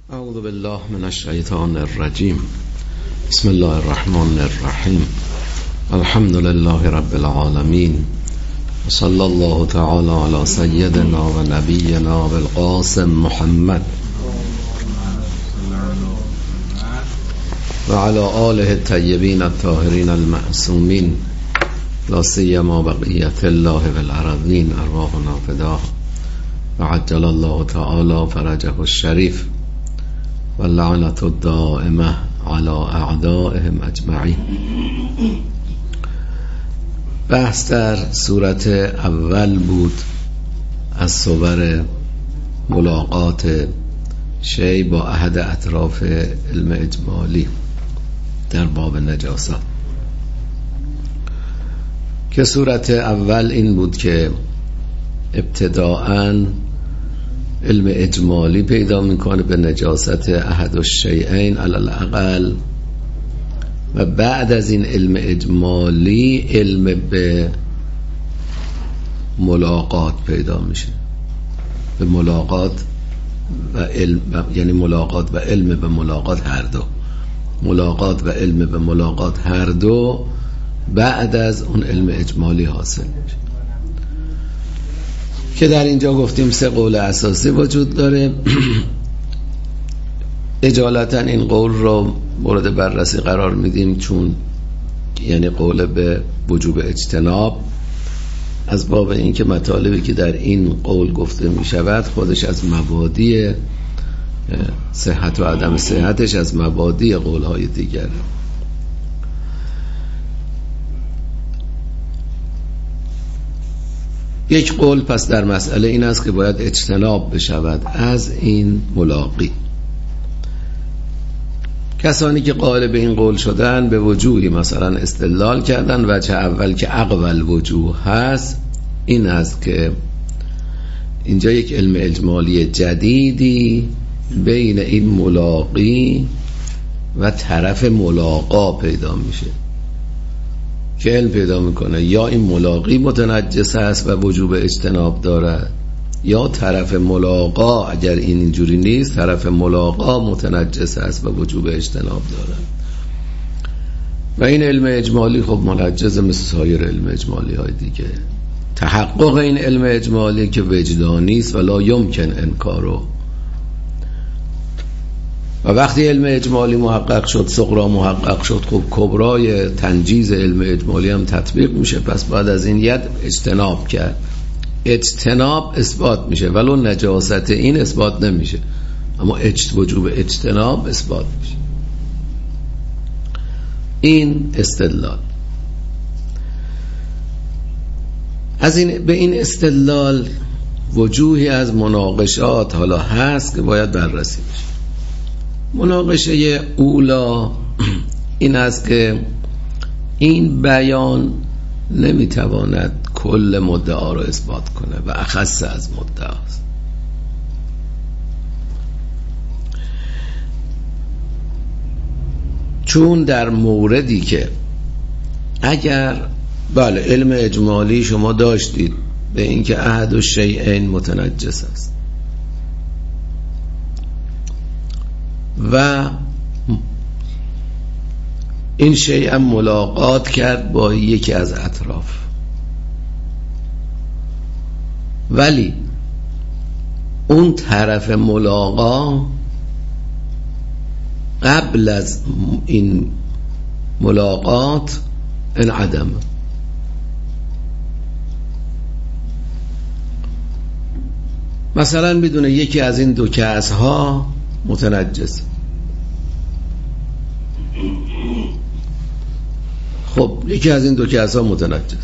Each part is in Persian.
اعوذ بالله من الشیطان الرجیم. بسم الله الرحمن الرحیم. الحمد لله رب العالمین و صلی الله تعالی علی سیدنا و نبینا بالقاسم محمد و علی آله الطیبین الطاهرین المعصومین لا سیما بقیت الله فی الارضین ارواحنا فداه و عجل الله تعالی فرجه الشریف و لعنت الدائمه علی اعدائهم اجمعین. بحث در صورت اول بود از صور ملاقات شی با احد اطراف علم اجمالی در باب نجاست، که صورت اول این بود که ابتداءً علم اجمالی پیدا میکنه به نجاست احد الشیئین علی الاقل، و بعد از این علم اجمالی علم به ملاقات پیدا میشه، به ملاقات و علم، یعنی ملاقات و علم به ملاقات هر دو، ملاقات و علم به ملاقات هر دو بعد از اون علم اجمالی حاصل میشه، که در اینجا گفتیم سه قول اساسی وجود داره. اجالتا این قول رو مورد بررسی قرار میدیم، چون یعنی قول به وجوب اجتناب، از باب این که مطالبی که در این قول گفته میشود خودش از مبادی صحت و عدم صحتش از مبادی قولهای دیگره. یک قول پس در مسئله این است که باید اجتناب بشود از این ملاقی. کسانی که قائل به این قول شدن به وجوهی مثلا استدلال کردن. وجه اول که اقوال وجوه هست این است که اینجا یک علم اجمالی جدیدی بین این ملاقی و طرف ملاقا پیدا میشه، که علم پیدا میکنه یا این ملاقی متنجس است و وجوب اجتناب دارد، یا طرف ملاقا اگر این اینجوری نیست طرف ملاقا متنجس است و وجوب اجتناب دارد. و این علم اجمالی خب منجز مثل سایر علم اجمالی های دیگه. تحقق این علم اجمالی که وجدانی است و لا یمکن انکارو، و وقتی علم اجمالی محقق شد، صغرا محقق شد، خب کبرای تنجیز علم اجمالی هم تطبیق میشه. پس بعد از این ید اجتناب کرد. اجتناب اثبات میشه ولو نجاست این اثبات نمیشه، اما وجوب اجتناب اثبات میشه. این استدلال. از این به این استدلال وجوهی از مناقشات حالا هست که باید بررسی بشه. مناقشه اولا این است که این بیان نمیتواند کل مدعا را اثبات کنه و اخص از مدعاست. چون در موردی که اگر بله علم اجمالی شما داشتید به اینکه احد الشیئین متنجس است و این شیء ملاقات کرد با یکی از اطراف، ولی اون طرف ملاقا قبل از این ملاقات انعدم، مثلا بدون یکی از این دو کأس ها متنجس. خب یکی از این دو کأس ها متنجس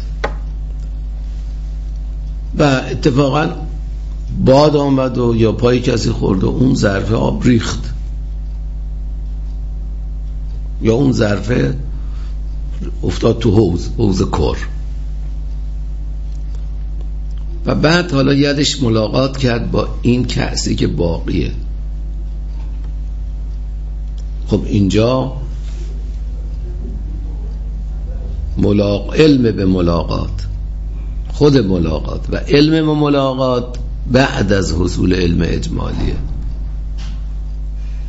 و اتفاقا باد آمد و یا پای کسی خورد و اون ظرف آب ریخت، یا اون ظرف افتاد تو حوض کر، و بعد حالا یدش ملاقات کرد با این کأسی که باقیه. خب اینجا علم به ملاقات، خود ملاقات و علم به ملاقات بعد از حصول علم اجمالیه.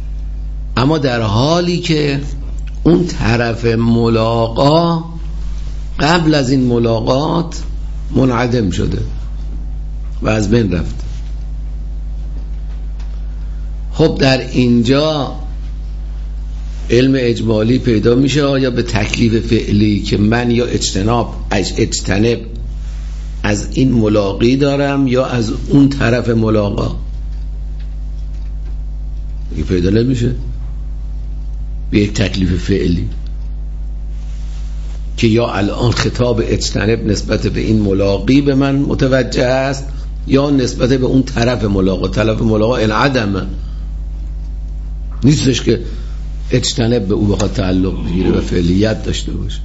اما در حالی که اون طرف ملاقا قبل از این ملاقات منعدم شده و از بین رفته. خب در اینجا علم اجمالی پیدا میشه، آیا به تکلیف فعلی که من یا اجتنب از این ملاقی دارم یا از اون طرف ملاقا؟ این پیدا نمیشه به یک تکلیف فعلی که یا الان خطاب اجتنب نسبت به این ملاقی به من متوجه است یا نسبت به اون طرف ملاقا. طرف ملاقا انعدمه، نیستش که اجتنب به او بخواد تعلق بگیره و فعلیت داشته باشه.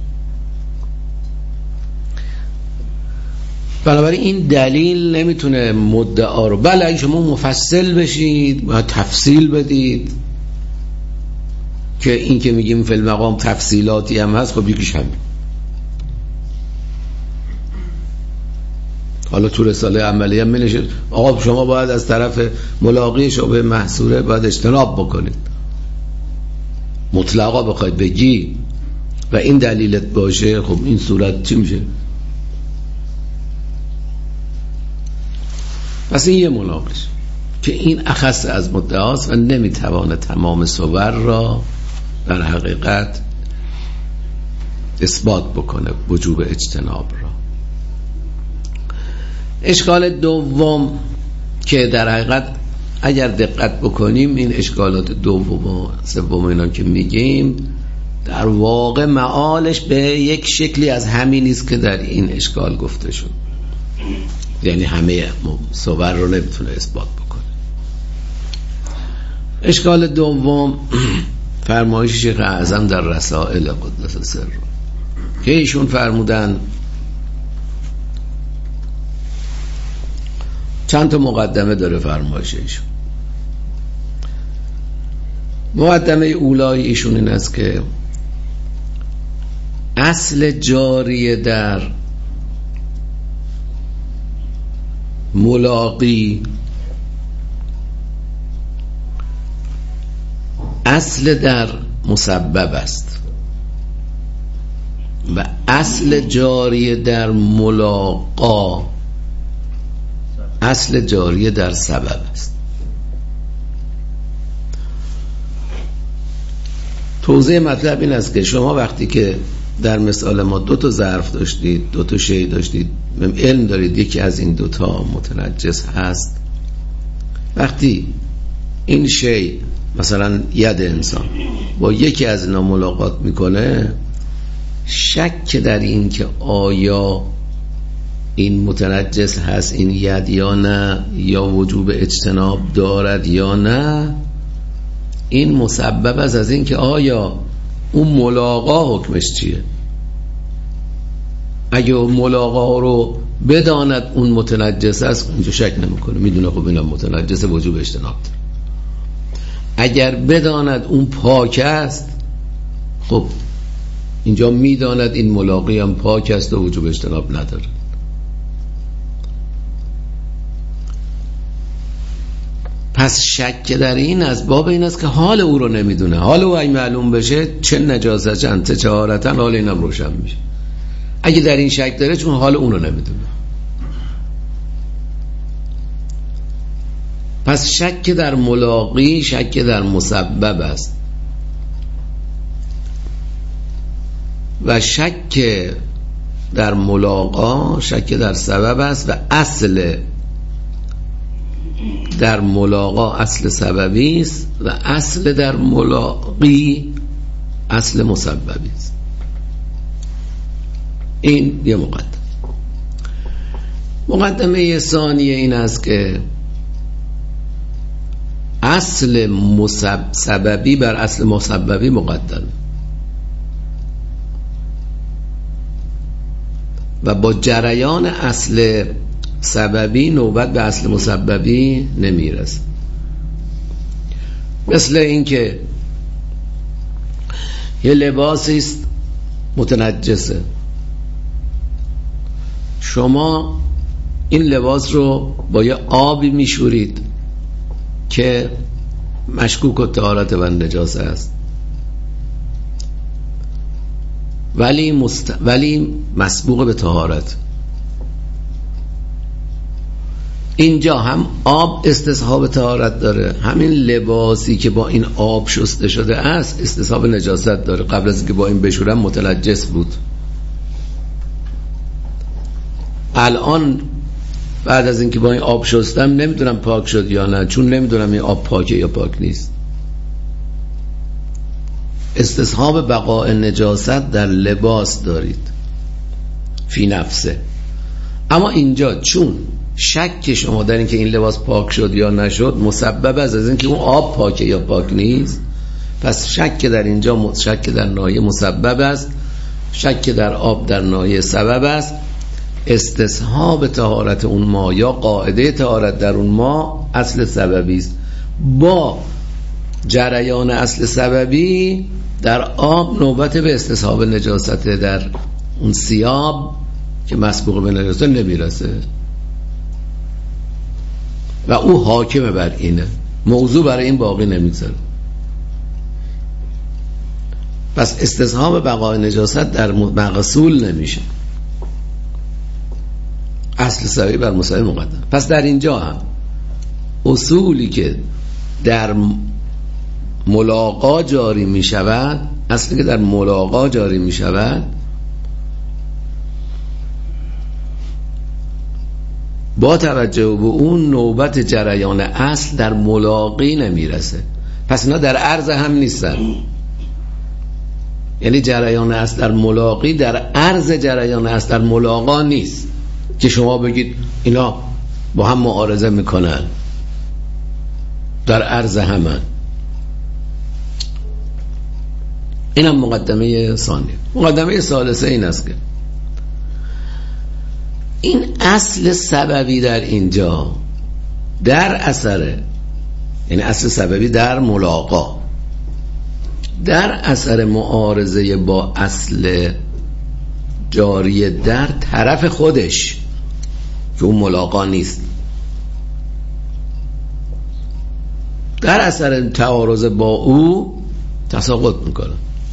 بنابراین این دلیل نمیتونه مدعا رو، بله اگه شما مفصل بشید و تفصیل بدید که این که میگیم فی المقام تفصیلاتی هم هست، خب یکیش همین. حالا تو رساله عملیه هم می‌نویسه آقا شما باید از طرف ملاقی شبه محصوره باید اجتناب بکنید، مطلقا بخواید بگی و این دلیلت باشه، خب این صورت چی میشه؟ پس این یه مناقش که این اخص از مدعاست و نمیتوانه تمام صور را در حقیقت اثبات بکنه وجوب اجتناب را. اشکال دوم که در حقیقت اگر دقت بکنیم این اشکالات دوم و سوم اینا که میگیم در واقع معالش به یک شکلی از همین نیست که در این اشکال گفته شد، یعنی همه صور رو نمیتونه اثبات بکنه. اشکال دوم فرمایش شیخ اعظم در رسائل قدس سر که ایشون فرمودن چند تا مقدمه داره فرمایش ایشون. مقدمه اولای ایشون این است که اصل جاری در ملاقی اصل در مسبب است و اصل جاری در ملاقا اصل جاری در سبب است. توضیح مطلب این است که شما وقتی که در مثال ما دو تا ظرف داشتید، دو تا شی داشتید، علم دارید یکی از این دوتا متنجس هست، وقتی این شی مثلا ید انسان با یکی از اینا ملاقات میکنه، شک در این که آیا این متنجس هست این ید یا نه، یا وجوب اجتناب دارد یا نه، این مسبب است از این که آیا اون ملاقا حکمش چیه. اگه ملاقا رو بداند اون متنجس است اینجا شک نمیکنه، میدونه خب اینا متنجس، وجوب اجتناب داره. اگر بداند اون پاک است، خب اینجا میداند این ملاقی هم پاک است و وجوب اجتناب نداره. پس شک در این از باب این است که حال او رو نمیدونه. حال او اگه معلوم بشه چه نجاسة چه طهارتا، حال اینم روشن میشه. اگه در این شک داره چون حال اون رو نمیدونه. پس شک در ملاقی شک در مسبب است و شک در ملاقا شک در سبب است و اصل در ملاقا اصل سببی است و اصل در ملاقی اصل مسببی است. این یه مقدمه ثانیه این است که اصل سببی بر اصل مسببی مقدم و با جریان اصل سببی نوبت به اصل مسببی نمیرسه. مثل این که یه لباسی است متنجسه، شما این لباس رو با یه آبی میشورید که مشکوک الطهارت و نجاسه است، ولی مسبوق به طهارت. اینجا هم آب استصحاب طهارت داره، همین لباسی که با این آب شسته شده است استصحاب نجاست داره. قبل از اینکه با این بشورم متنجس بود، الان بعد از اینکه با این آب شستم نمیدونم پاک شد یا نه، چون نمیدونم این آب پاکه یا پاک نیست. استصحاب بقاء نجاست در لباس دارید فی نفسه، اما اینجا چون شک شما در اینکه این لباس پاک شد یا نشد مسبب از اینکه اون آب پاکه یا پاک نیست، پس شک در اینجا شک در ناحیه مسبب است، شک در آب در ناحیه سبب است. استصحاب طهارت اون ما یا قاعده طهارت در اون ما اصل سببی است، با جریان اصل سببی در آب نوبت به استصحاب نجاست در اون ثیاب که مسبوق به نجاست نمیرسه و او حاکم بر اینه، موضوع برای این باقی نمیذاره. پس استصحاب بقای نجاست در مغسول نمیشه، اصل سببی بر مسبب مقدم. پس در اینجا هم اصولی که در ملاقا جاری می شود، اصلی که در ملاقا جاری می شود با توجه به اون نوبت جریان اصل در ملاقی نمیرسه. پس اینا در عرض هم نیستن، یعنی جریان اصل در ملاقی در عرض جریان اصل در ملاقا نیست که شما بگید اینا با هم معارضه میکنن، در عرض همن. اینم مقدمه ثانیه. مقدمه ثالثه این است که این اصل سببی در اینجا در اثر، یعنی اصل سببی در ملاقا در اثر معارضه با اصل جاری در طرف خودش که اون ملاقا نیست، در اثر تعارض با او تساقط میکنه.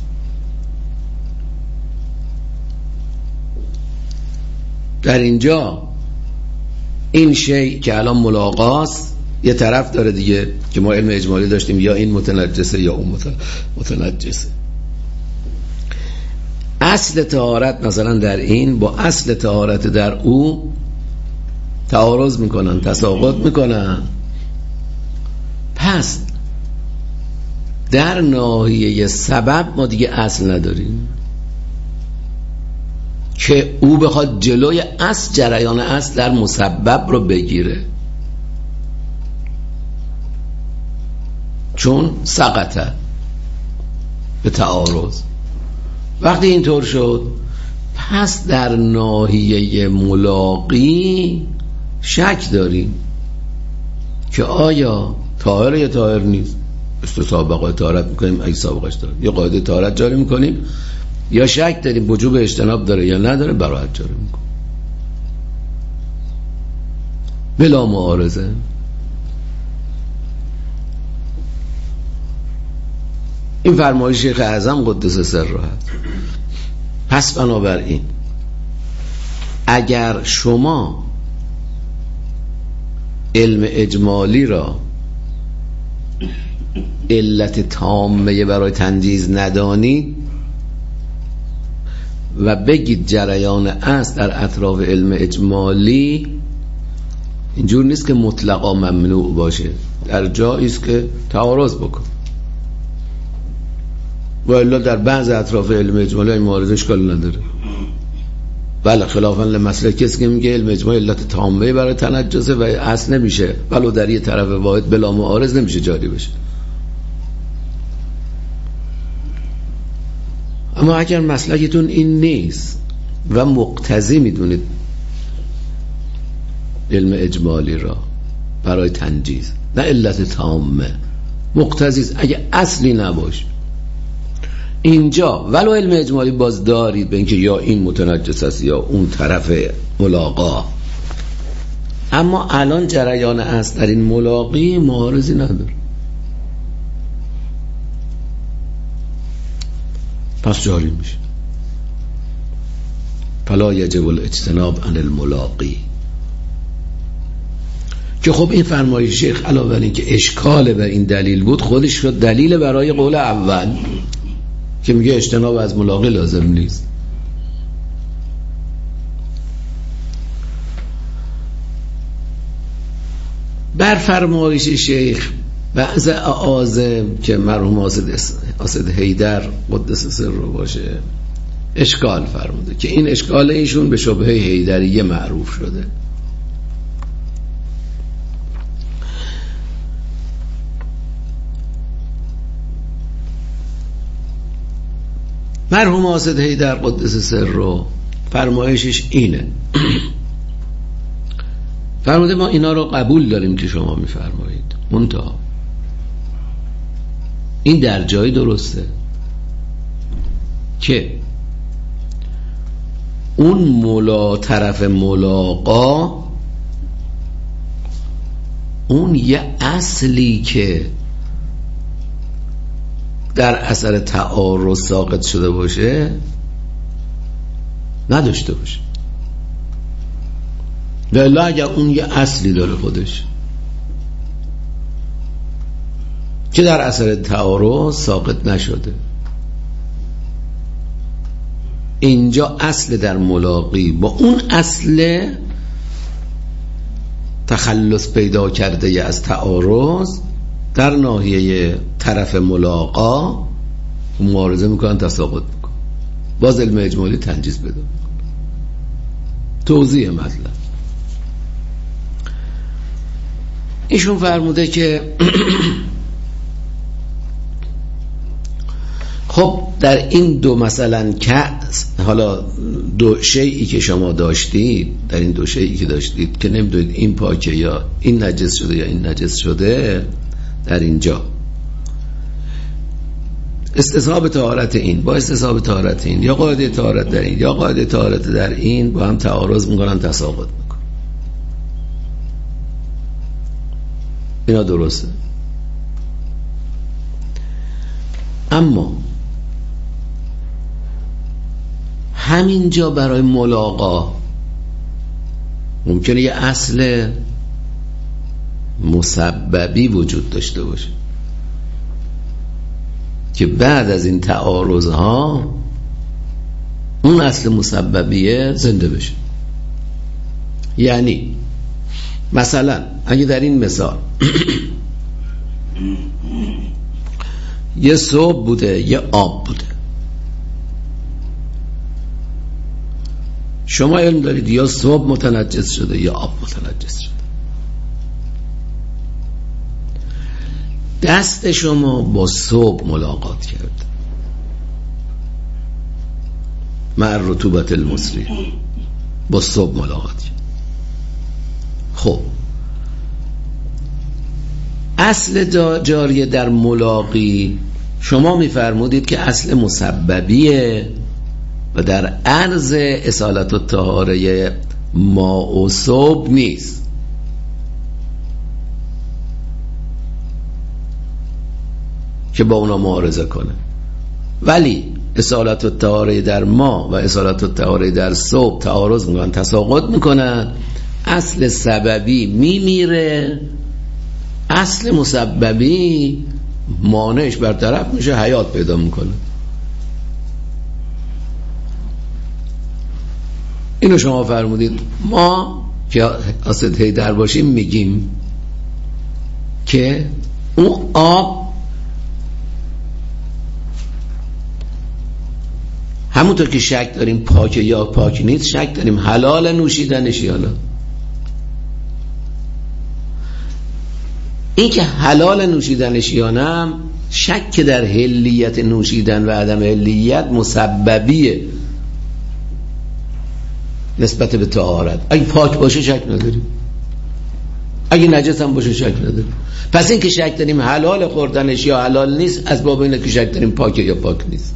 در اینجا این شیء که الان ملاقاست یه طرف داره دیگه که ما علم اجمالی داشتیم، یا این متنجسه یا اون متنجسه. اصل طهارت مثلا در این با اصل طهارت در او تعارض میکنن، تساقط میکنن. پس در ناحیه سبب ما دیگه اصل نداریم که او بخواد جلوی اصل جریان اصل در مسبب رو بگیره، چون سقطه به تعارض. وقتی اینطور شد پس در ناحیه ملاقی شک داریم که آیا طاهر یا طاهر نیست. استصحاب بقای طهارت میکنیم اگه سابقش داره، یا قاعده طهارت جاری میکنیم، یا شک داریم وجوب اجتناب داره یا نداره، براحت جاری میکنیم بلا معارضه. این فرمایش شیخ اعظم قدس سره هست. پس بنابراین اگر شما علم اجمالی را علت تامه برای تنجیز ندانید و بگید جریان اصل در اطراف علم اجمالی، اینجور نیست که مطلقا ممنوع باشه، در جایی است که تعارض بکن. و الا در بعض اطراف علم اجمالی این معارضه اشکال نداره. بله، خلافاً لمسلک کسی که میگه علم اجمالی علت تامه برای تنجسه و اصل نمیشه، ولو در یه طرف واحد بلا معارض نمیشه جاری بشه. اما اگر مسلکتون این نیست و مقتضی میدونید علم اجمالی را برای تنجیز، نه علت تامه، مقتضی است، اگه اصلی نباشه اینجا ولو علم اجمالی باز دارید به اینکه یا این متنجس است یا اون طرف ملاقا، اما الان جریان اصل در این ملاقی معارضی نداره. پس جاری میشه. فلا یجب الاجتناب عن الملاقی. که خب این فرمایش شیخ علاوه بر این که اشکال بر این دلیل بود، خودش شد دلیل برای قول اول که میگه اجتناب از ملاقی لازم نیست. بر فرمایش شیخ بعض اعاظم که مرحوم اسد حیدر قدس سر رو باشه اشکال فرموده که این اشکال ایشون به شبهه حیدریه معروف شده. مرحوم اسد حیدر قدس سر رو فرمایشش اینه فرموده ما اینا رو قبول داریم که شما میفرمایید، منتها این در جایی درسته که اون طرف ملاقا اون یه اصلی که در اثر تعارض ساقط شده باشه نداشته باشه. ولی اگر اون یه اصلی داره خودش که در اثر تعارض ساقط نشده، اینجا اصل در ملاقی با اون اصل تخلص پیدا کرده از تعارض در ناحیه طرف ملاقا معارضه میکنن، تساقط میکنن، باز علم اجمالی تنجیز بده. توضیح مطلب ایشون فرموده که خب در این دو مثلا حالا دو شیئی که شما داشتید، در این دو شیئی که داشتید که نمیدونید این پاکه یا این نجس شده یا این نجس شده، در اینجا استصحاب طهارت این با استصحاب طهارت این یا قاعده طهارت در این یا قاعده طهارت در این با هم تعارض میکنن، تساقط میکنن. اینا درسته. اما همینجا برای ملاقا ممکنه یه اصل مسببی وجود داشته باشه که بعد از این تعارضها اون اصل مسببیه زنده بشه. یعنی مثلا اگه در این مثال یه صبح بوده یه آب بوده، شما علم دارید یا صبح متنجس شده یا آب متنجس شده، دست شما با صبح ملاقات کرد مع رطوبت المصری، با صبح ملاقات کرد. خب اصل جاریه در ملاقی شما میفرمودید که اصل مسببیه و در عرض اصالت و طهاره ماء و صبح نیست. که با اونا معارضه کنه، ولی اصالت و طهاره در ماء و اصالت و طهاره در صبح تعارض میکنن، تساقط میکنن، اصل سببی میمیره، اصل مسببی مانعش برطرف میشه، حیات پیدا میکنه. اینو شما فرمودید. ما که اسد حیدر باشیم میگیم که اون آب همونطور که شک داریم پاک یا پاک نیست، شک داریم حلال نوشیدنش یا نه. این که حلال نوشیدنش یا نه، شک در حلیت نوشیدن و عدم حلیت مسببیه نسبت به طهارت. اگه پاک باشه شک نداریم، اگه نجس هم باشه شک نداریم. پس این که شک داریم حلال خوردنش یا حلال نیست، از باب اینه که شک داریم پاکه یا پاک نیست،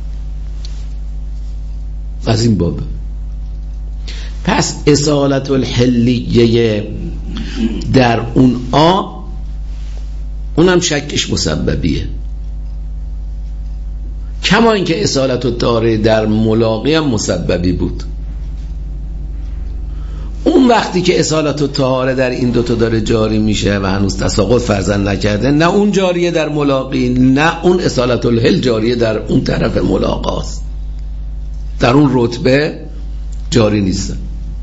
از این باب. پس اصالت الحلیه در اون آب اونم شکش مسببیه کما اینکه اصالت الطهاره در ملاقی هم مسببی بود. اون وقتی که اصالت الطهاره در این دوتا داره جاری میشه و هنوز تساقط فرزن نکرده، نه اون جاریه در ملاقی، نه اون اصالت الحل جاریه در اون طرف ملاقاست، در اون رتبه جاری نیست.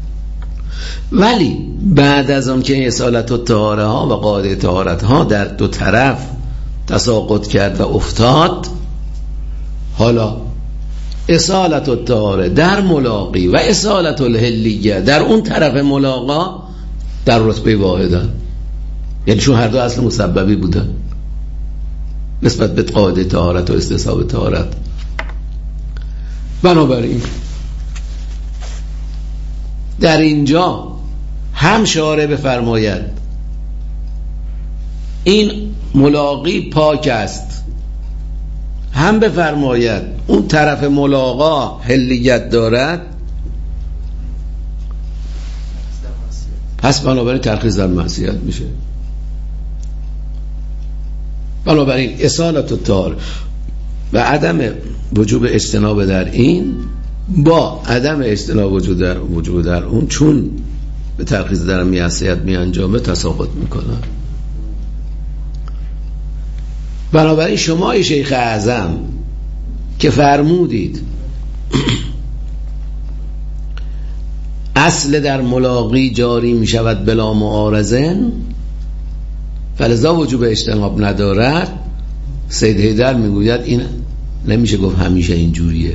ولی بعد از اون که اصالت الطهاره ها و قاعده طهارت ها در دو طرف تساقط کرد و افتاد، حالا اصالت الطهاره در ملاقی و اصالت الحلیه در اون طرف ملاقا در رتبه واحدن، یعنی چون هر دو اصل مسببی بودن نسبت به قاعده طهارت و استصحاب طهارت. بنابراین در اینجا هم شارع بفرماید این ملاقی پاک است، هم بفرماید اون طرف ملاقا حلیت دارد، پس بنابراین ترخیص در معصیت میشه. بنابراین اصالت الطهاره و عدم وجوب اجتناب در این با عدم اجتناب وجود در اون، چون به ترخیص در معصیت می انجامه، تساقط میکنه. بنابراین شما شیخ اعظم که فرمودید اصل در ملاقی جاری می شود بلا معارضن، فلذا وجوب اجتناب ندارد، سید حیدر می گوید این نمیشه گفت همیشه اینجوریه.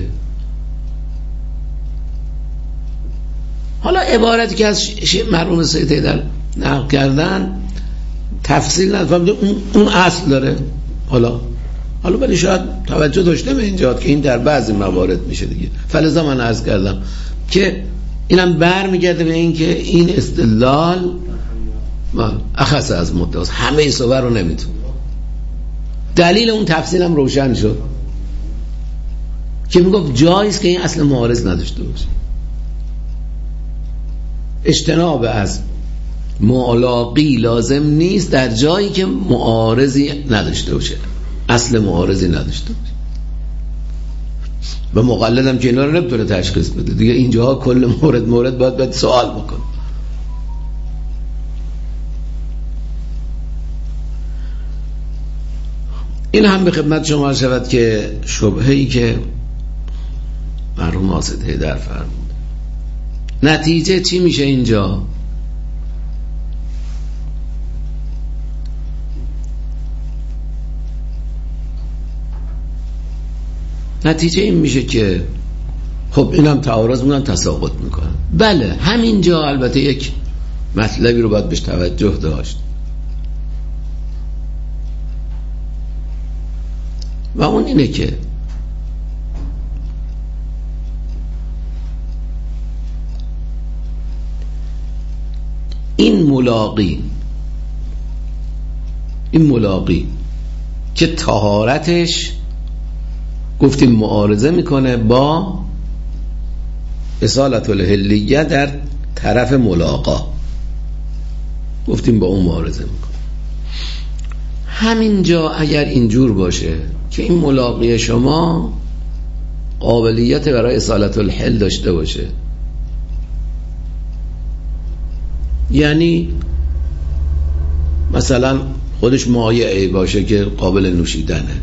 حالا عبارتی که از مرحوم سید حیدر نقل کردن تفصیل ندارم، اون اصل داره. حالا ولی شاید توجه داشته به اینجا که این در بعضی موارد میشه دیگه. فلذا من عرض کردم که اینم برمیگرده به این که این استدلال اخص از مدعاست، همه صور رو نمیتونه. دلیل اون تفصیلم روشن شد که میگفت جایز که این اصل معارض نداشته باشه. اجتناب از ملاقی لازم نیست در جایی که معارضی نداشته باشه، اصل معارضی نداشته باشه. و مقلدم که اینا رو نمیتونه تشخیص بده دیگه، اینجاها کل مورد باید سوال بکنه. این هم به خدمت شما شود که شبهه‌ای که مرحوم حاسد حیدر فرمود، نتیجه چی میشه اینجا؟ نتیجه این میشه که خب اینم تعارض میکنن، تساقط میکنن. بله همینجا البته یک مطلبی رو باید بهش توجه داشت و اون اینه که این ملاقی که طهارتش گفتیم معارضه میکنه با اصالت الحلیه در طرف ملاقا، گفتیم با اون معارضه میکنه. همینجا اگر اینجور باشه که این ملاقی شما قابلیت برای اصالت الحل داشته باشه، یعنی مثلا خودش مایعی باشه که قابل نوشیدنه،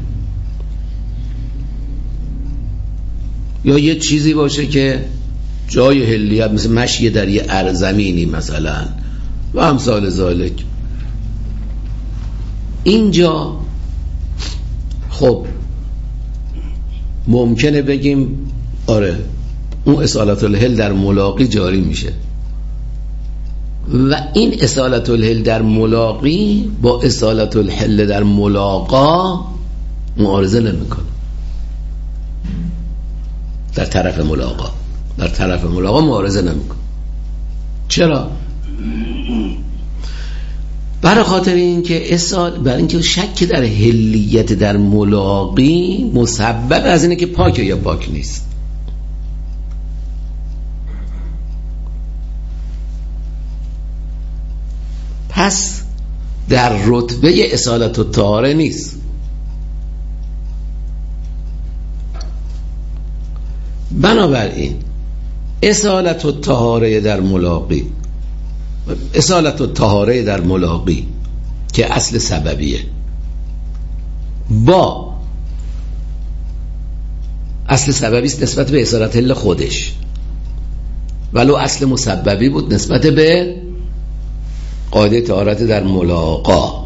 یا یه چیزی باشه که جای حلیت مثل مشی در یه ارزمینی مثلا و امثال ذالک، اینجا خب ممکنه بگیم آره اون اصالت الحل در ملاقی جاری میشه و این اصالت الحل در ملاقی با اصالت الحل در ملاقا معارضه نمیکنه. در طرف ملاقا معارضه نمیکنه. چرا؟ برای خاطر اینکه برای اینکه شک در حلیت در ملاقی مسبب از اینه که پاکه یا پاک نیست. پس در رتبه اصالت الطهاره نیست. بنابراین اصالت الطهاره در ملاقی که اصل سببیه با اصل سببی است نسبت به اصالت حل خودش، ولو اصل مسببی بود نسبت به قاعده طهارت در ملاقا.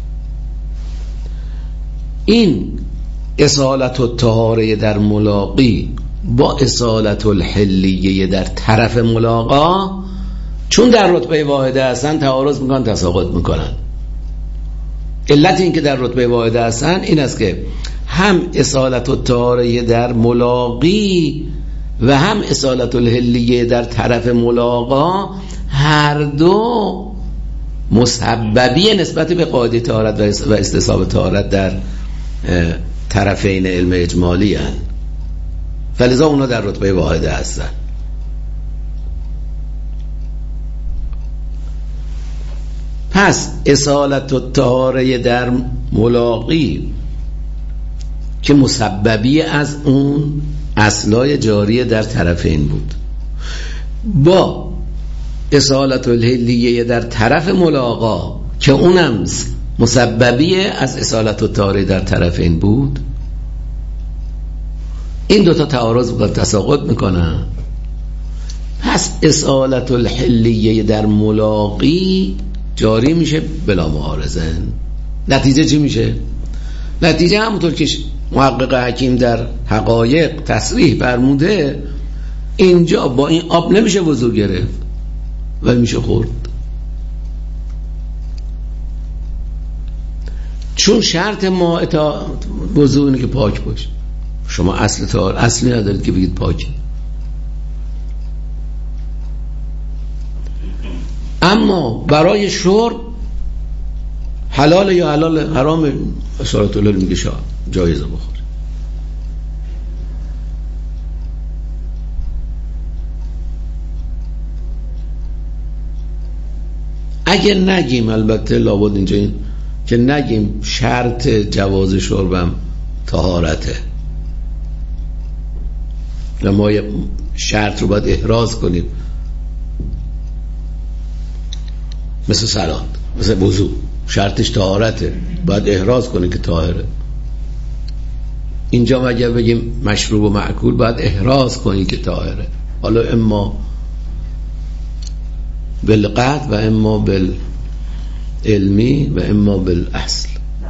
این اصالت الطهاره در ملاقی با اصالت الحلیه در طرف ملاقا چون در رتبه واحده هستن تعارض میکنن، تساقط میکنن. علت این که در رتبه واحده هستن این است که هم اصالت الطهاره در ملاقی و هم اصالت الحلیه در طرف ملاقا هر دو مسببی نسبت به قاعده طهارت و استصحاب طهارت در طرفین علم اجمالی هستند، فلذا اونا در رتبه واحده هستن. پس اصالت الطهاره در ملاقی که مسببی از اون اصلای جاری در طرفین بود با اصالت الحلیه در طرف ملاقا که اونم مسببی از اصالت الطهاره در طرفین بود، این دوتا تعارض و تساقط میکنن. پس اصالت الحلیه در ملاقی جاری میشه بلا معارضه. نتیجه چی میشه؟ نتیجه همونطور که محقق حکیم در حقایق تصریح فرموده، اینجا با این آب نمیشه وضو گرفت و میشه خورد، چون شرط ما وضو اینه که پاک باشه. شما اصلی ندارید که بگید پاک. اما برای شرب حلال یا حرام اشارت الله میگه جایزه بخوره. اگه نگیم، البته لابد اینجا این که نگیم شرط جواز شربم طهارته و ما شرط رو باید احراز کنیم، مثل صلات، مثل وضو شرطش طهارته، باید احراز کنیم که طاهره. اینجا اگر بگیم مشروب و معکول باید احراز کنیم که طاهره، حالا اما بالقطع و اما بالعلمی و اما بالاصل.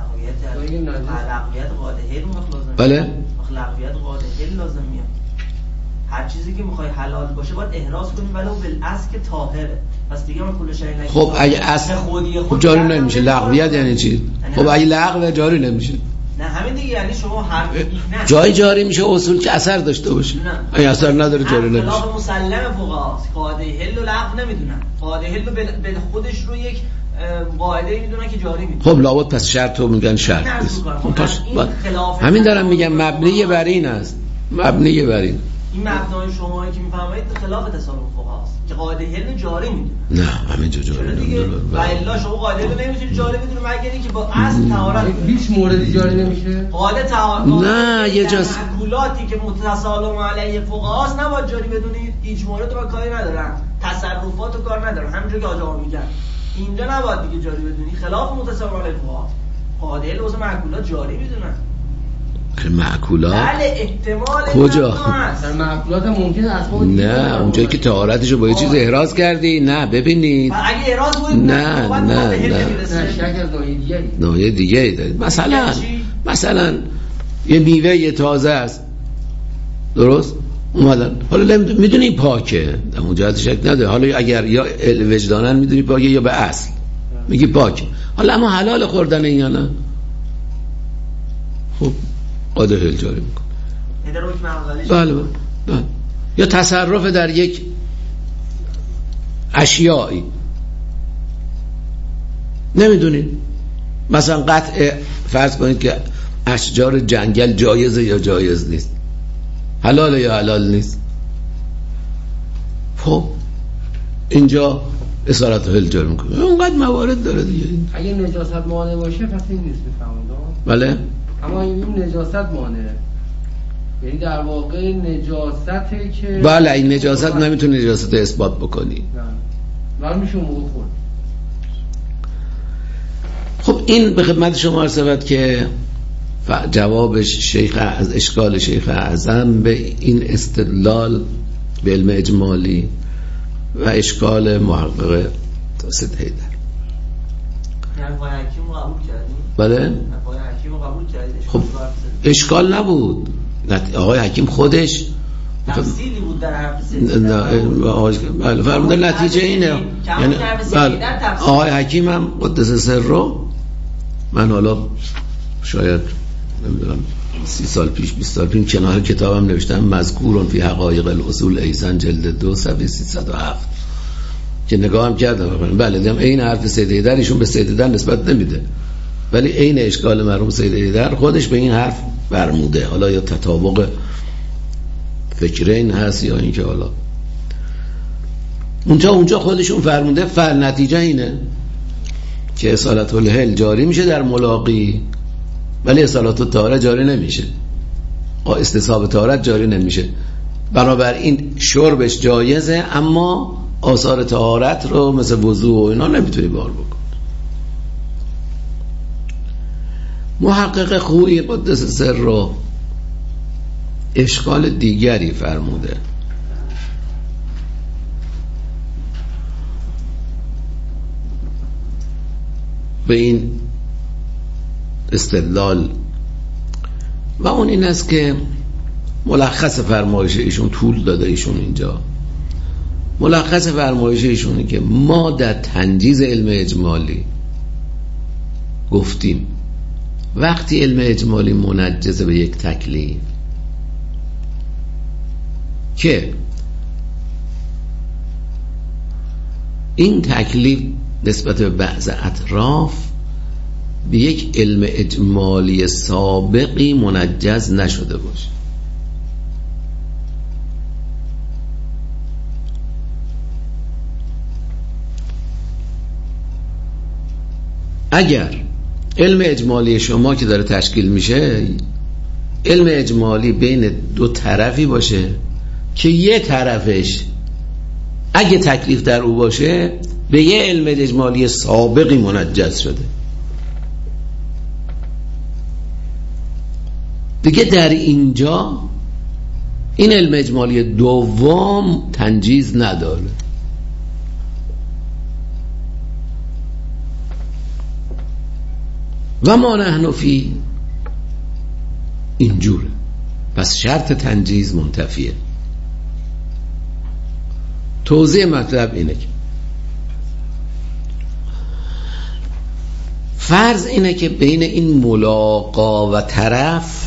بله؟ اخلاقیات قاعده لازم میاد. هر چیزی که میخوای حلال باشه باید احراز کنی ولو بالاصل که طاهره. پس دیگه من کل شیء نگیرم. خب اگه اصل خب جاری نمیشه. لغویت یعنی چی؟ خب اگه لغو جاری نمیشه. نه همین دیگه، یعنی شما هر نه جای جاری میشه اصول که اثر داشته باشه. اگه اثر نداره جاری نمیشه. خلاف مسلم فقهاست. قاعده حل و لغو نمیدونن. قاعده حل به خودش رو یک قاعده میدونن که جاری میدونن. خب لابد پس شرط رو میگن شرط نیست. همین دارم میگم مبنی بر این است. مبنی بر این. این مبنای شمایی که میفهمید خلاف تصالح فقهاست که قاعده حل جاری میدونه. نه همینجا جاری نمیدونه. و الا شما قاعده رو نمیتونید جاری بدونید مگر اینکه با اصل طهارت هیچ موردی جاری نمیشه. قاعده طهارت نه یه جاست معقولاتی که متصالم علیه فقهاست نباید جاری بدونید. هیچ مورد رو کاری ندارن، تصرفات رو کار ندارن، همونجوری که آقا میگن اینجا نباید دیگه جاری بدونید. خلاف متصالم علیه فقهاست. قاعده حل واسه معقولات جاری میدونن. که معقولات بله احتمال کجا؟ در معقولات ممکنه اسباب نه اونجایی که طهارتشو با یه چیز احراز کردی. نه ببینید اگه احراز بود نه شک از نوعی دیگه دارید. مثلا یه میوه تازه است، درست اومدن، حالا میدونی پاکه، در اون جهت شک نداره. حالا اگر یا وجدانن میدونی پاکه یا به اصل میگی پاکه، حالا اما حلال خوردن این یا نه؟ خب قاعده حل جاری میکنه. بله بله. یا تصرف در یک اشیایی نمیدونید، مثلا قطع فرض کنید که اشجار جنگل جایزه یا جایز نیست، حلال یا حلال نیست. خب اینجا اصالت حل جاری میکنه. اونقدر موارد داره دیگه. اگه نجاست مانع باشه پس این نیست بفهمید. بله اما این نجاست مانعه. یعنی در واقع نجاسته که بله این نجاست نمیتونه نجاست اثبات بکنی. نه میشه موقع خورد. خب این به خدمت شما عرض شود که جوابش از اشکال شیخ اعظم به این استدلال به علم اجمالی و اشکال محقق سید حیدر. نفای حکیم رو قبول کردیم؟ بله؟ نفای حکیم رو قبول کردیم. خب اشکال نبود. آقای حکیم خودش تفصیلی بود در حرف سید. بله فرمودن نتیجه اینه. یعنی آقای حکیم هم قدس سر رو من حالا شاید نمیدونم 30 سال پیش 20 سال پیش کنار کتابم نوشتم مذکورون فی حقایق الاصول ایزن جلد 2 صفحه 307 که نگاهم کردم. بله دیدم این حرف سید حیدر ایشون به سید حیدر نسبت نمیده، ولی این اشکال مرحوم سید حیدر خودش به این حرف فرموده. حالا یا تطابق فکرین هست یا اینکه حالا اونجا خودشون فرموده نتیجه اینه که اصالت الحل جاری میشه در ملاقی ولی اصالت الطهارت جاری نمیشه، استصحاب طهارت جاری نمیشه. بنابراین شربش جایزه اما آثار طهارت رو مثل وضو و اینا نمیتونی بار بکن. محقق خویی قدس سر رو اشکال دیگری فرموده. به این استدلال و اون این است که ملخص فرمایش ایشون طول داده. ایشون اینجا ملخص فرمایش ایشونه که ما در تنجیز علم اجمالی گفتیم وقتی علم اجمالی منجزه به یک تکلیف که این تکلیف نسبت به بعض اطراف به یک علم اجمالی سابقی منجز نشده باشه. اگر علم اجمالی شما که داره تشکیل میشه علم اجمالی بین دو طرفی باشه که یه طرفش اگه تکلیف در او باشه به یه علم اجمالی سابقی منجز شده، دیگه در اینجا این علم اجمالی دوم تنجیز نداره. و ما نحن فی اینجوره. پس شرط تنجیز منتفیه. توضیح مطلب اینه که فرض اینه که بین این ملاقا و طرف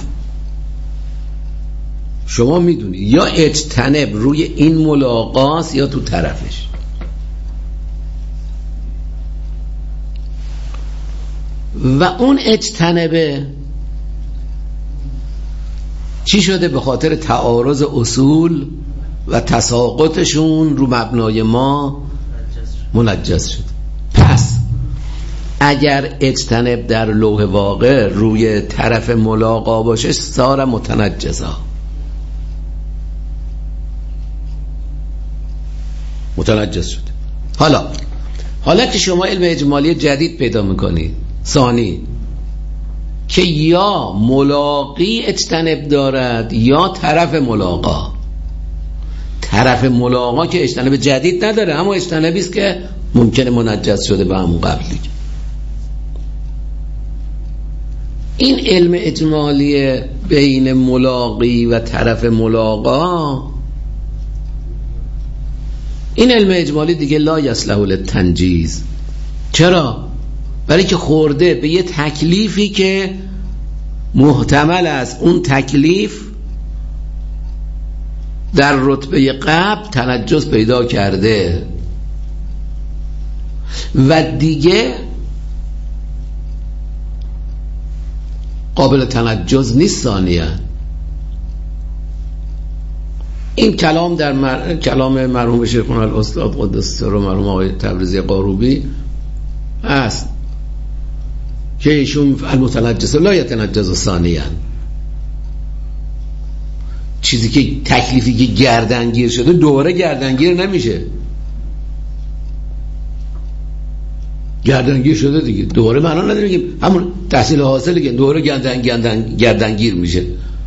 شما میدونی یا اجتنب روی این ملاقاست یا تو طرفش. و اون اجتنبه چی شده؟ به خاطر تعارض اصول و تساقطشون رو مبنای ما منجز شد. پس اگر اجتنب در لوح واقع روی طرف ملاقا باشه صار متنجزا، متنجز شده. حالا که شما علم اجمالی جدید پیدا میکنید ثانی که یا ملاقی اجتنب دارد یا طرف ملاقا. طرف ملاقا که اجتنب جدید نداره اما اجتنبی است که ممکنه منجز شده به همون قبلی. این علم اجمالی بین ملاقی و طرف ملاقا، این علم اجمالی دیگه لا یصلح للتنجیز. چرا؟ برای که خورده به یه تکلیفی که محتمل است اون تکلیف در رتبه قبل تنجس پیدا کرده و دیگه قابل تنجس نیست. ثانیاً این کلام در کلام مرحوم شیخنا الاستاد قدس سره مرحوم آقای تبریزی قاروبی است که ایشون المتنجس لا یتنجس ثانیاً. چیزی که تکلیفی که گردنگیر شده دوباره گردنگیر نمیشه. گردنگیر شده دیگه، دوباره معنا نداره که همون تحصیل حاصله که دوباره گردنگیر میشه.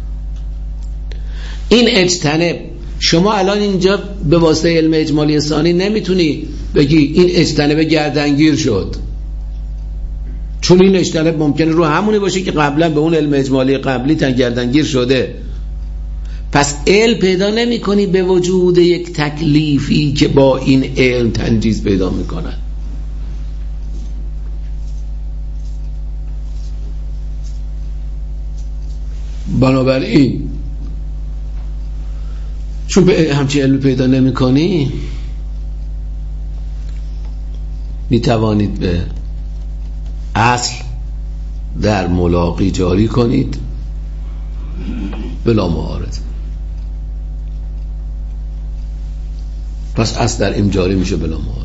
این اجتنب، شما الان اینجا به واسطه علم اجمالی ثانی نمیتونی بگی این اجتنب گردنگیر شد، چون این اجتنب ممکنه رو همونی باشه که قبلا به اون علم اجمالی قبلی گردنگیر شده. پس علم پیدا نمی کنی به وجود یک تکلیفی که با این علم تنجیز پیدا میکنن. بنابراین چون به همچین علمی پیدا نمی کنی، می توانید به اصل در ملاقی جاری کنید بلا معارض. پس اصل در این جاری میشه بلا معارض.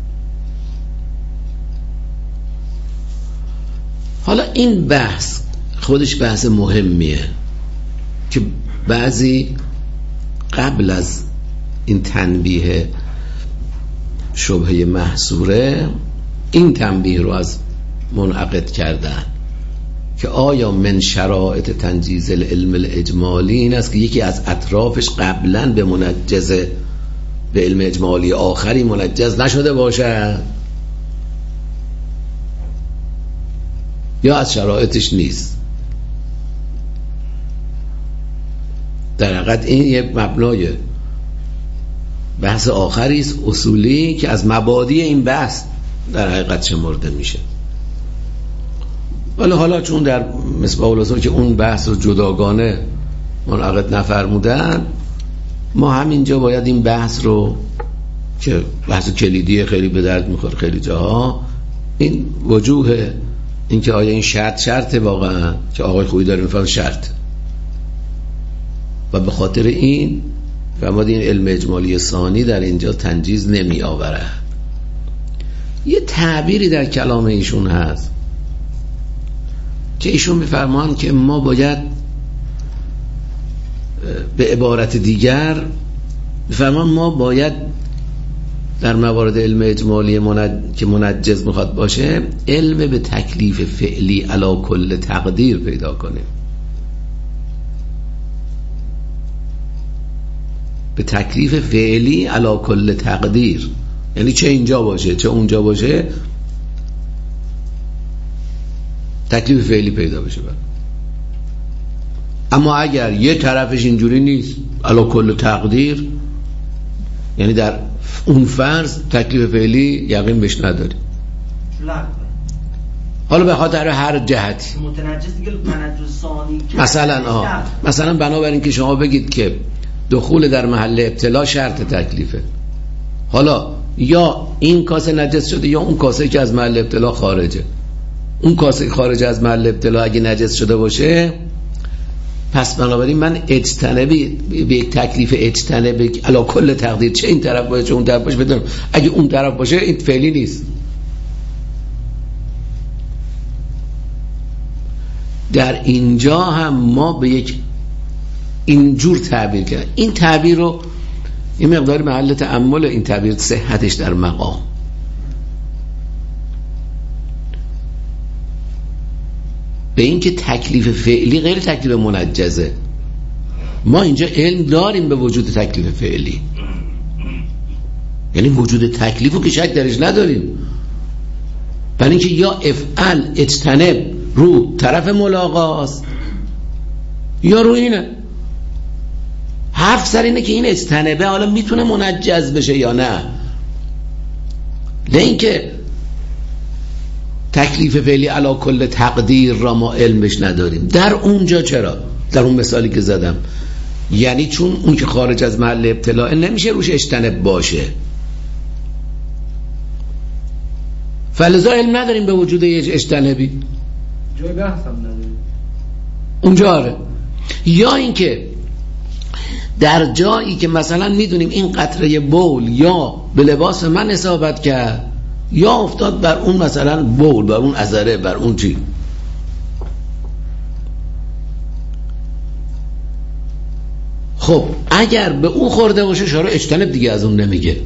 حالا این بحث خودش بحث مهمیه که بعضی قبل از این تنبیه شبهه محصوره این تنبیه رو از منعقد کردن که آیا من شرایط تنجیز العلم الاجمالی این است که یکی از اطرافش قبلا به منجز به علم اجمالی آخری منجز نشده باشه، یا از شرایطش نیست. در حقیقت این یک مبنای بحث آخری است اصولی که از مبادی این بحث در حقیقت شمرده میشه. ولی حالا چون در مصباح الاصول که اون بحث رو جداگانه منعقد نفرمودن، ما همینجا باید این بحث رو که بحث کلیدی خیلی به درد میخوره خیلی جاها، این وجوه این که آیا این شرط واقعا که آقای خویی داره میفرماد شرط، و به خاطر این فرمود این علم اجمالی ثانی در اینجا تنجیز نمی آوره. یه تعبیری در کلام ایشون هست که ایشون میفرمان که ما باید به عبارت دیگر میفرمان ما باید در موارد علم اجمالی که منجز میخواد باشه علم به تکلیف فعلی علی کل تقدیر پیدا کنیم. به تکلیف فعلی علی کل تقدیر یعنی چه اینجا باشه چه اونجا باشه تکلیف فعلی پیدا بشه بر. اما اگر یه طرفش اینجوری نیست علی کل تقدیر، یعنی در اون فرض تکلیف فعلی یقین بهش نداری، حالا به خاطر هر جهتی متنجس دیگه تنجس ثانی مثلا بنابراین که شما بگید که دخول در محل ابتلا شرط تکلیفه، حالا یا این کاسه نجس شده یا اون کاسه که از محل ابتلا خارجه، اون کاسه خارج از محل ابتلا اگه نجس شده باشه پس بنابراین من اجتنبی به یک تکلیف اجتنبی علی کل تقدیر چه این طرف باشه چه اون طرف باشه بدونم، اگه اون طرف باشه این فعلی نیست. در اینجا هم ما به یک اینجور تعبیر کردن. این تعبیر رو این مقدار محل تأمل این تعبیر صحتش در مقام به این که تکلیف فعلی غیر تکلیف منجزه. ما اینجا علم داریم به وجود تکلیف فعلی، یعنی وجود تکلیفو که شک درش نداریم، برای اینکه یا افعل اجتنب رو طرف ملاقاست یا رو اینه. حرف سر اینه که این اجتنبه حالا میتونه منجز بشه یا نه اینکه تکلیف فعلی علی کل تقدیر را ما علمش نداریم. در اونجا چرا؟ در اون مثالی که زدم، یعنی چون اون که خارج از محل ابتلاء نمیشه روش اجتنب باشه، فلذا علم نداریم به وجود یک اجتنبی، جای بحث هم نداریم اونجا. آره. یا اینکه در جایی که مثلا میدونیم این قطره بول یا به لباس من اصابت کرد یا افتاد بر اون مثلا بول، بر اون عذره، بر اون چی، خب اگر به اون خورده باشه شارع اجتنب دیگه از اون نمیگه.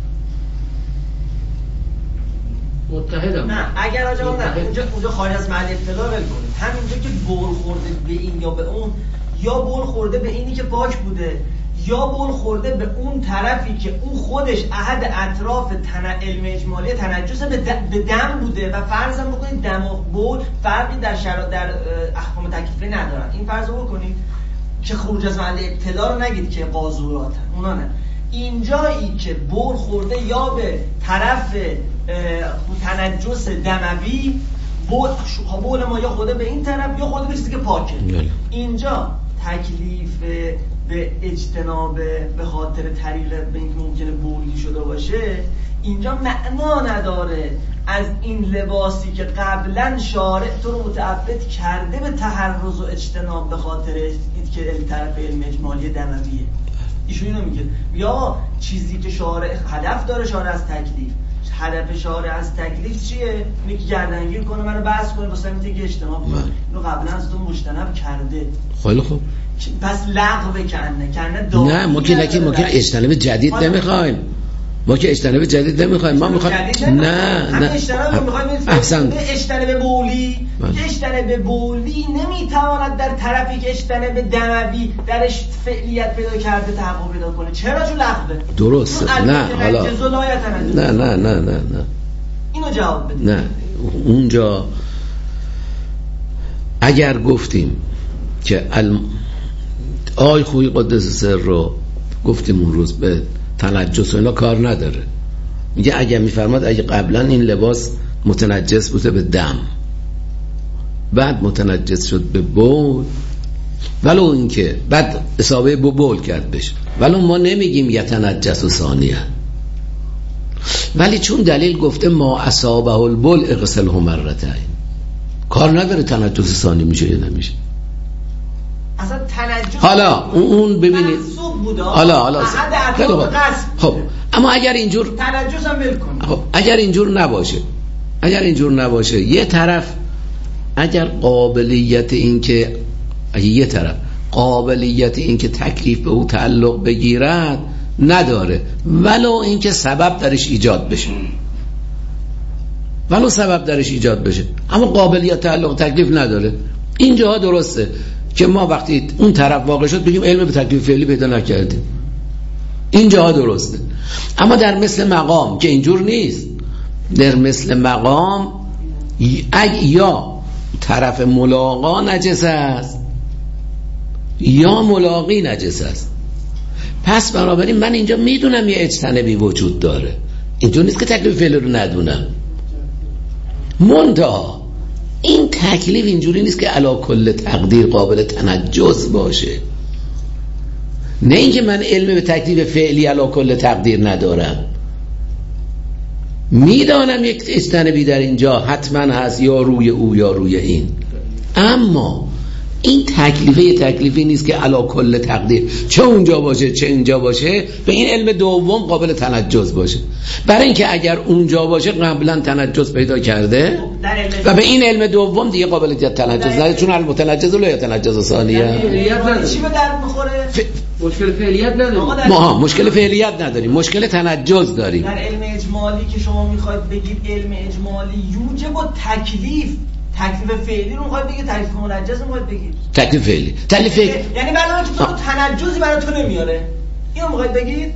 متحدم. نه اگر اونجا خارج از محل اطلاع ول کنید، همینجا که بول خورده به این یا به اون، یا بول خورده به اینی که پاک بوده یا بول خورده به اون طرفی که اون خودش احد اطراف علم اجمالی تنجس به دم بوده و فرضم بکنید دم و بول فرقی در احکام تکلیفی ندارن. این فرض رو بکنید که خروج از محل اطلاع رو نگید که قاذوراتن، اونا نه. اینجایی که بول خورده یا به طرف تنجس دموی، بول ما یا خورده به این طرف یا خورده به چیزی که پاکه، اینجا تکلیف به اجتناب به خاطر طریق به اینکه ممکنه بولی شده باشه اینجا معنا نداره از این لباسی که قبلا شارع تو رو متعبد کرده به تحرز و اجتناب به خاطر که طرف علم اجمالی دمویه. ایشون اینو میگه یا چیزی که شارع هدف داره، شارع از تکلیف، هدف شارع از تکلیف چیه؟ اینه که گردنگیر کنه منو بحث کنه واسه اینکه اجتناب کنه. اینو قبلا از تو مجتنب کرده. خیلی خوب. پس لغو کنه نه ما که اجتناب جدید نمیخوایم. ما که اجتناب جدید نمیخوایم. ما میخوایم نه اجتناب میخوایم اجتناب بولی. اجتناب بولی نمیتواند در طرفی که اجتناب دموی درش فعلیت پیدا کرده تحقق پیدا کنه. چرا؟ چون لغوه. درسته. نه حالا نه اینو جواب بده. نه اونجا اگر گفتیم که آی خوی قدس سر رو گفتیم اون روز به تنجس و اینا کار نداره، میگه اگر میفرماد اگه قبلا این لباس متنجس بوده به دم بعد متنجس شد به بول، ولو اینکه بعد اصابه بول کرد بشه، ولو ما نمیگیم یتنجس و ثانیه، ولی چون دلیل گفته ما اصابه البول اغسله مرتين کار نداره تنجس ثانی میشه یا نمیشه. اصلا تنجس حالا اون ببینید حالا خب اما اگر اینجور تنجس هم ول کنید. خب اگر اینجور نباشه یه طرف اگر قابلیت این که تکلیف به او تعلق بگیرد نداره، ولو اینکه سبب درش ایجاد بشه اما قابلیت تعلق تکلیف نداره. اینجاها درسته که ما وقتی اون طرف واقع شد بگیم علم به تکلیف فعلی پیدا نکردیم، اینجاها درسته. اما در مثل مقام که اینجور نیست، در مثل مقام یا طرف ملاقا نجس است یا ملاقی نجس است. پس بنابراین من اینجا میدونم یه اجتنبی وجود داره، اینجور نیست که تکلیف فعلی رو ندونم. منتها این تکلیف اینجوری نیست که علا کل تقدیر قابل تنجس باشه، نه اینکه من علم به تکلیف فعلی علا کل تقدیر ندارم، میدانم یک اجتنبی در اینجا حتما هست یا روی او یا روی این، اما این تکلیفی نیست که علا کل تقدیر چه اونجا باشه چه اینجا باشه به این علم دوم قابل تنجس باشه، برای اینکه اگر اونجا باشه قبلا تنجس پیدا کرده و به این علم دوم دیگه قابلیت تنجس نداره، چون المتنجس لا یتنجس ثانیه. چی به درد میخوره؟ مشکل فعلیت نداریم. ما مشکل فعلیت نداریم، مشکل تنجس داریم. در علم اجمالی که شما میخواید بگید علم اجمالی یوجب با تکلیف فعلی رو میخواید بگید، تکلیف منجز رو میخواید بگید. تکلیف فعلی یعنی بلان که تو تنجزی برای تو نمیاره، اینو میخواید بگید؟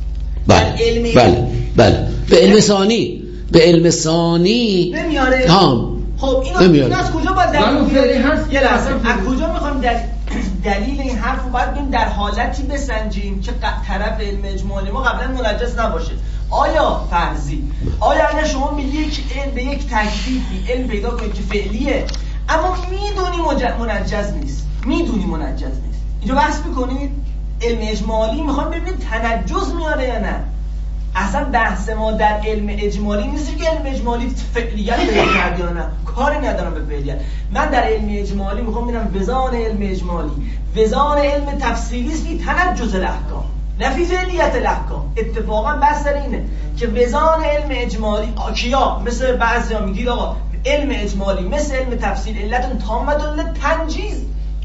بله به علم ثانی نمیاره. خب اینو از کجا باید دلیل هست؟ یه لحظه از کجا میخوایم دلیل این حرف رو باید بیم در حالتی بسنجیم که طرف علم اجمالی ما قبلا منجز نباشه. آیا فرضی اگر شما به یک تکلیفی علم پیدا کنید که فعلیه اما میدونی منجز نیست، اینجا بحث میکنید علم اجمالی میخوام ببینید تنجز میاره یا نه. اصلا بحث ما در علم اجمالی نیست که علم اجمالی فعلیت پیدا کرده یا نه، کاری ندارم به فعلیت. من در علم اجمالی میخوام ببینم وزان علم اجمالی وزان علم تفصیلی است فی تنجز الاحکام نه فی فعلیت الاحکام. اتفاقا بحث در اینه که وزان علم اجمالی کیا مثل بعضیا میگید آقا علم اجمالی مثل علم تفصیل علت تامه للتنجیز،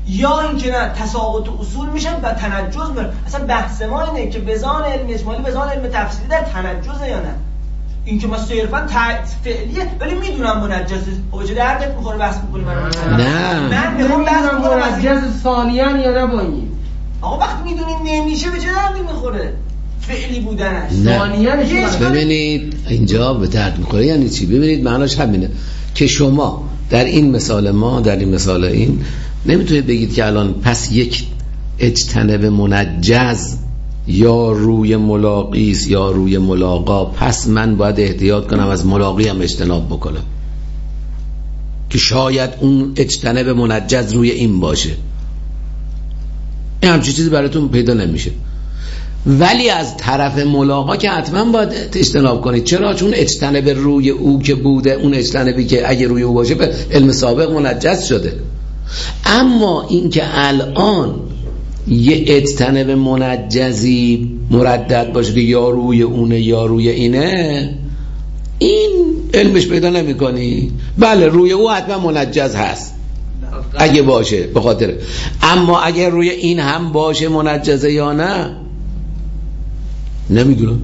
یا اینکه نه تساقط اصول میشه و تنجز میره. اصلا بحث ما اینه که بزان علم اجمالی بزان علم تفصیلی در تنجزه یا نه. این که ما صرفا فعلیه ولی میدونم منجزه. خب چه دردت میخوره بحث میکنیم نه من میخوام بحث میکنم منجز ثانیاً یا نه با این. آقا وقتی میدونیم نمیشه به چه دردی میخوره فعلی بودنش؟ ببینید اینجا به درد میخوره یعنی چی؟ ببینید معناش همینه که شما در این مثال ما در این مثال این نمیتونید بگید که الان پس یک اجتنب منجز یا روی ملاقیس یا روی ملاقا، پس من باید احتیاط کنم از ملاقی هم اجتناب بکنم که شاید اون اجتنب منجز روی این باشه. این همچین چیزی براتون پیدا نمیشه. ولی از طرف ملاقا که حتما باید اجتناب کنید. چرا؟ چون اجتنب روی او که بوده، اون اجتنبی که اگه روی او باشه به علم سابق منجز شده. اما این که الان یه اجتنب منجزی مردد باشه که یا روی اونه یا روی اینه، این علمش پیدا نمی کنی. بله روی او حتما منجز هست اگه باشه به خاطر، اما اگه روی این هم باشه منجزه یا نه نمیدونم.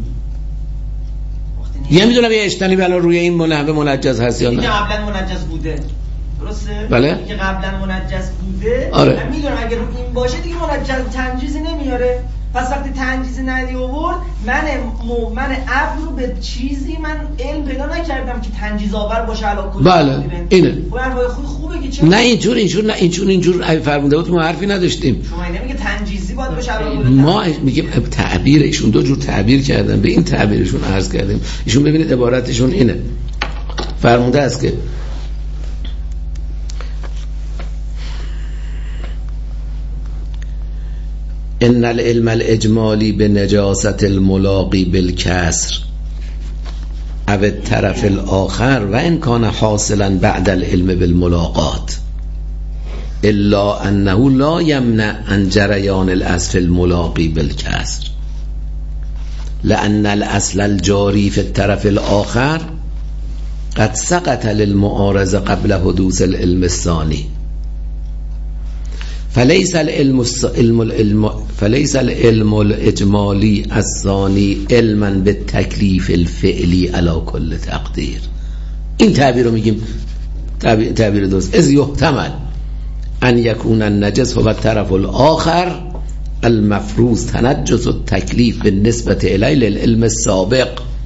نمیدونم یه اجتنبی الان روی این منجز هست یا نه. این قبلا منجز بوده درسته؟ بله؟ که قبلا منجز بوده. آره. من میدونم اگر رو این باشه دیگه منجز تنجیزی نمیاره. پس وقتی تنجیزی ندی آورد من عقل رو به چیزی من علم پیدا نکردم که تنجیز آور باشه الان کجا. بله اینه. خوبه که چرا؟ نه اینجور فرموده بود ما حرفی نداشتیم. شما نمیگه تنجیزی باید باشه الان. ما میگیم تعبیر ایشون دو جور تعبیر کردن، به این تعبیرشون عرض کردیم. ایشون ببینید عبارتشون اینه. فرموده است که ان العلم الاجمالی بنجاست الملاقی بالکسر او الطرف الاخر و ان کان حاصلا بعد العلم بالملاقات الا انه لا یمنع عن جریان الاصل الملاقی بالکسر لان الاصل الجاری في الطرف الاخر قد سقط للمعارض قبل حدوث العلم الثاني فليس العلم الاجمالی الثانی علما بالتکلیف الفعلی على كل تقدیر. این تعبیر رو میگیم تعبیر درست. از یحتمل ان یکون النجس هو الطرف الاخر المفروض تنجس التکلیف بالنسبه الی للعلم السابق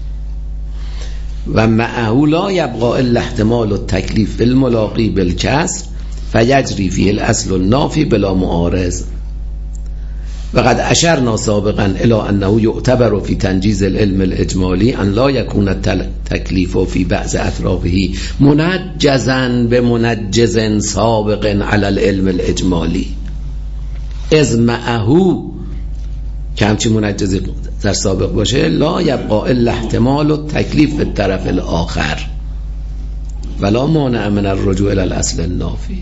و معه لا یبقى الا احتمال التکلیف بالملاقی بالکسر فیجری فیه الاصل النافی بلا معارض و قد اشرنا سابقا الى انه یعتبر فی تنجیز العلم الاجمالی ان لا یکون التکلیف فی بعض اطرافه منجزا بمنجز سابق علی العلم الاجمالی از معه که همچی منجزی در سابق باشه لا یبقى الا احتمال التکلیف فی الطرف الاخر ولا مانع من الرجوع الى الاصل النافی.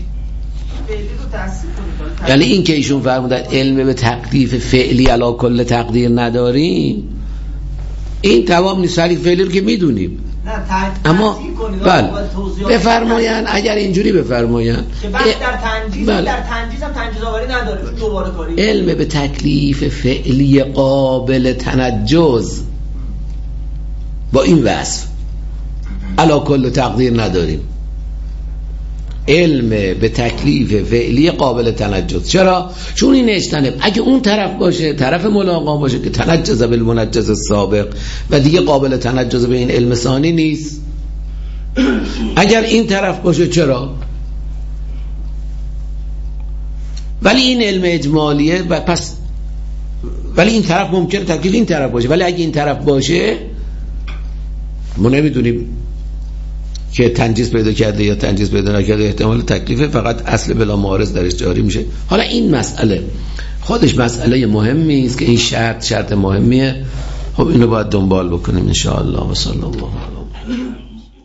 یعنی این که ایشون فرمودن علم به تکلیف فعلی علی کل تقدیر نداریم، این توام نیست. تعریف فعلی رو که میدونیم، اما بله بفرماین اگر اینجوری بفرماین که بعد در تنجیز در تنجیز هم تنجیز آوری نداره چون دوباره کاری علم به تکلیف فعلی قابل تنجز با این وصف علی کل تقدیر نداریم. علم به تکلیف فعلی قابل تنجز. چرا؟ چون این اجتنب اگه اون طرف باشه، طرف ملاقا باشه که تنجز بالمنجز السابق و دیگه قابل تنجز به این علم ثانی نیست. اگر این طرف باشه چرا؟ ولی این علم اجمالیه و پس ولی این طرف ممکنه تکلیف این طرف باشه، ولی اگه این طرف باشه ما نمیدونیم که تنجیز پیدا کرده یا تنجیز پیدا نکرده، احتمال تکلیف فقط اصل بلا معارض درش جاری میشه. حالا این مسئله خودش مسئله مهمی است که این شرط مهمیه. خب اینو باید دنبال بکنیم ان شاء الله. و صلی الله